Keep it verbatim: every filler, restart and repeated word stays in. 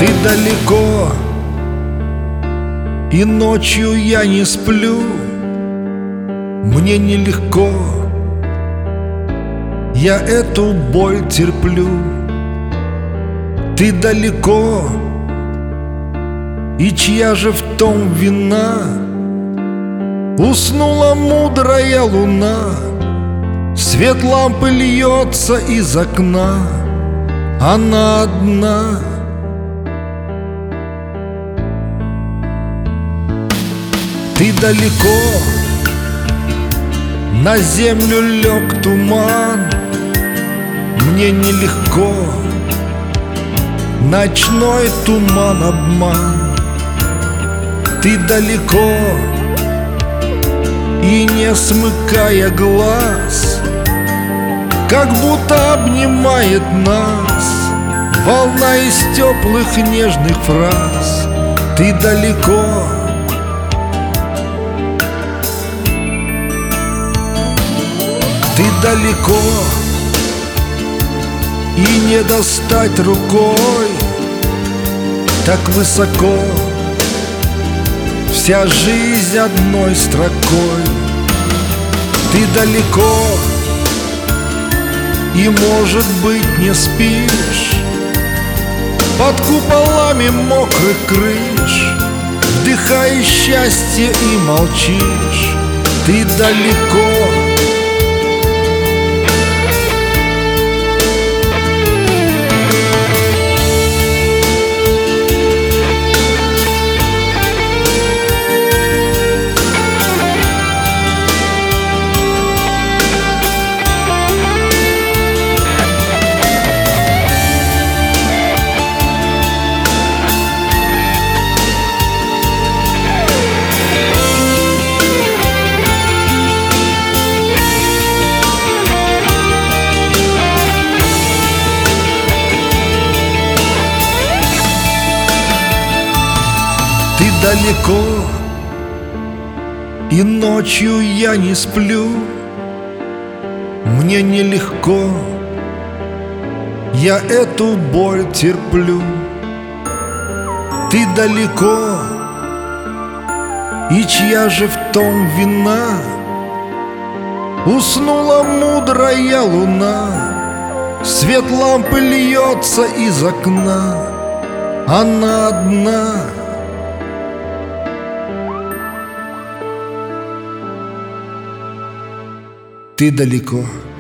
Ты далеко, и ночью я не сплю. Мне нелегко, я эту боль терплю. Ты далеко, и чья же в том вина? Уснула мудрая луна, свет лампы льется из окна. Она одна. Ты далеко, на землю лег туман. Мне нелегко, ночной туман обман. Ты далеко, и не смыкая глаз, как будто обнимает нас волна из теплых нежных фраз. Ты далеко, ты далеко, и не достать рукой. Так высоко, вся жизнь одной строкой. Ты далеко, и, может быть, не спишь под куполами мокрых крыш, вдыхая счастье и молчишь. Ты далеко, ты далеко, и ночью я не сплю. Мне нелегко, я эту боль терплю. Ты далеко, и чья же в том вина? Уснула мудрая луна, свет лампы льется из окна. Она одна. Ты далеко.